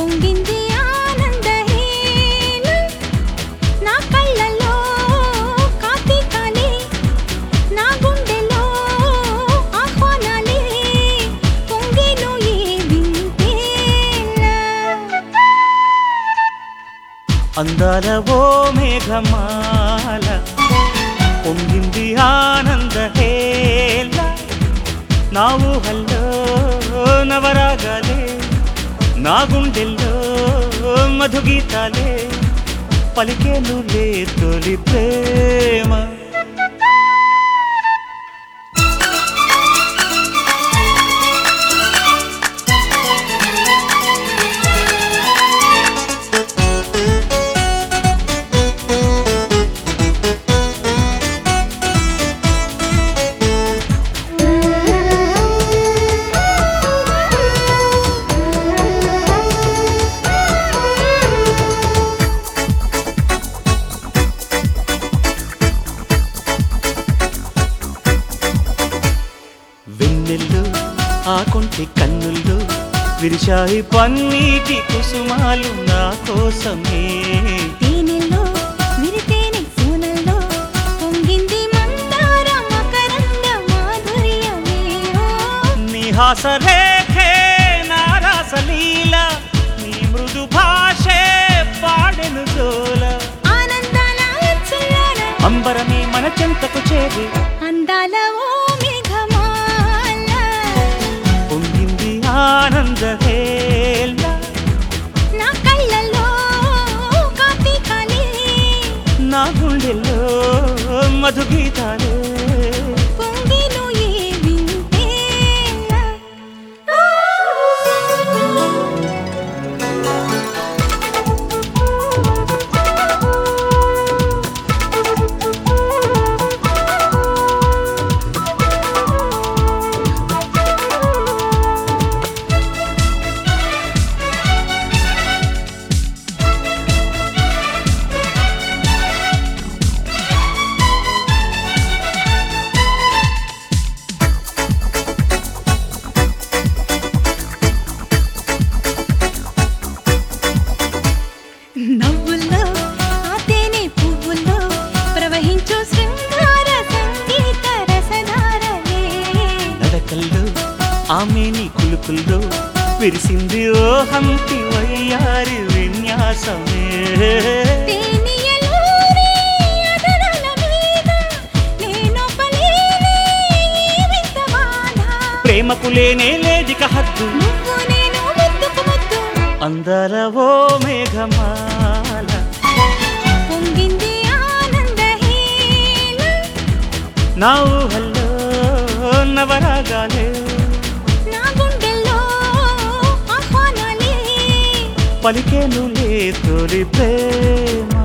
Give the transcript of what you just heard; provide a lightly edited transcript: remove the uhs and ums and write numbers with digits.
పొంగింది ఆనందహేళ నా కళ్ళల్లో కార్తీకాలే నా గుండెలో ఆహ్వానాలే పొంగెను ఈ వింతేళ అందాల ఓ మేఘమాల పొంగింది ఆనందహేళ నా ఊహల్లో నవరాగాలే నా గుండెల్లో మధుగీతాలే పలికేనులే తొలి ప్రేమ వెన్నెల్లో ఆ కొంటి కన్నుల్లో విరిశాయి పన్నీటి కుసుమాలు నా కోసమే తేనెల్లో విరితేనె సూనల్లో పొంగింది మందార మకరంద మాధుర్యమే నీ హాసరేఖే నా రాసలీల నీ మృదు భాషే పాడెను జోల ఆనందాల ఉత్సవాల అంబరమే మన చెంతకు చేరి అందాల ఓ మేఘమాల పొంగింది ఆనందహేళ నా కళ్ళల్లో కార్తీకాలే నా గుండెల్లో మధుగీతాలే పొంగెను ఈ వింతేళ నవ్వుల్లో ఆ తేనె పువ్వుల్లో ప్రవహించు శృంగార సంగీత రసధారలే నడకల్లో ఆమెని కులుకుల్లో విరిసింది ఓ హంపి వయ్యారి విన్యాసమే తేనియలోని అదరాల మీద నేనొకలేనే ఈ వింత బాధ ప్రేమకు లేనే లేదిక హద్దు నువ్వు నేను ముద్దుకు ముద్దు అందాల ఓ మేఘమాల పొంగింది ఆనందహేళ నా ఊహల్లో నవరాగాలే నా గుండెల్లో ఆహ్వానాలే పలికేనులే తొలి ప్రేమ